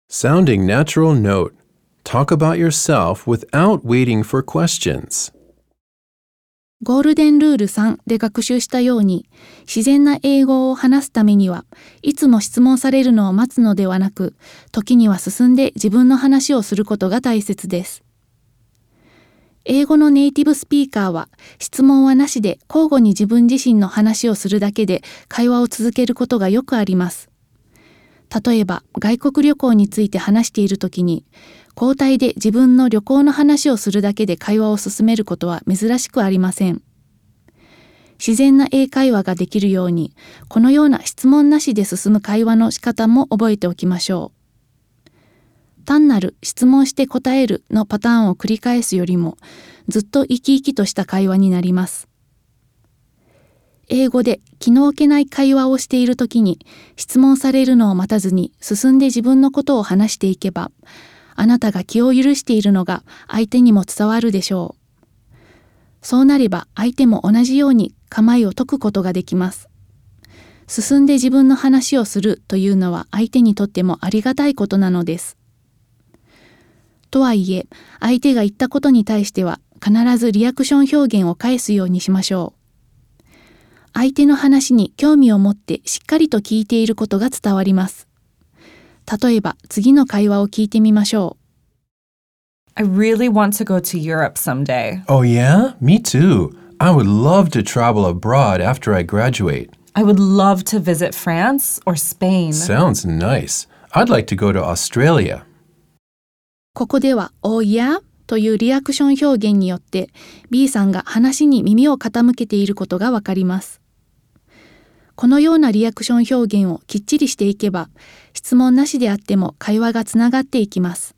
Sounding natural note. Talk about yourself without waiting for questions. ゴールデンルール3で学習したように、自然な英語を話すためには、いつも質問されるのを待つのではなく、時には進んで自分の話をすることが大切です。英語のネイティブスピーカーは、質問はなしで交互に自分自身の話をするだけで会話を続けることがよくあります。例えば、外国旅行について話しているときに、交代で自分の旅行の話をするだけで会話を進めることは珍しくありません。自然な英会話ができるように、このような質問なしで進む会話の仕方も覚えておきましょう。単なる質問して答えるのパターンを繰り返すよりも、ずっと生き生きとした会話になります。英語で気の置けない会話をしているときに、質問されるのを待たずに進んで自分のことを話していけば、あなたが気を許しているのが相手にも伝わるでしょう。そうなれば相手も同じように構いを解くことができます。進んで自分の話をするというのは相手にとってもありがたいことなのです。とはいえ、相手が言ったことに対しては必ずリアクション表現を返すようにしましょう。相手の話に興味を持ってしっかりと聞いていることが伝わります。例えば次の会話を聞いてみましょう。 I really want to go to Europe someday. Oh yeah? Me too. I would love to travel abroad after I graduate. I would love to visit France or Spain. Sounds nice. I'd like to go to Australia. ここでは Oh yeah? というリアクション表現によって B さんが話に耳を傾けていることがわかります。このようなリアクション表現をきっちりしていけば、質問なしであっても会話がつながっていきます。